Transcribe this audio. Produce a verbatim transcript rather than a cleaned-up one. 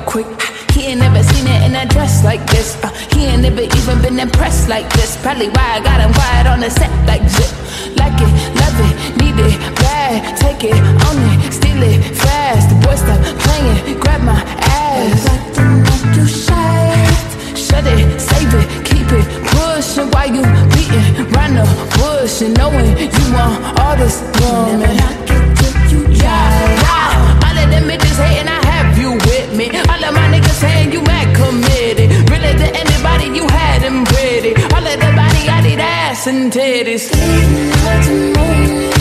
quick. He ain't never seen it in a dress like this. Uh, he ain't never even been impressed like this. Probably why I got him quiet on the set like zip. Like it, love it, need it, bad. Take it, own it, steal it, fast. The boy stop playing, grab my ass. Acting like you shy. Shut it, save it, keep it pushing while you beating round the bush and knowing you want all this woman. Never knock it till you try. Yeah, all of them bitches hating, I have you with me. All of my niggas saying you mad committed. Really to anybody you had them pretty. All of the body, I need ass and titties. Leaving out the morning.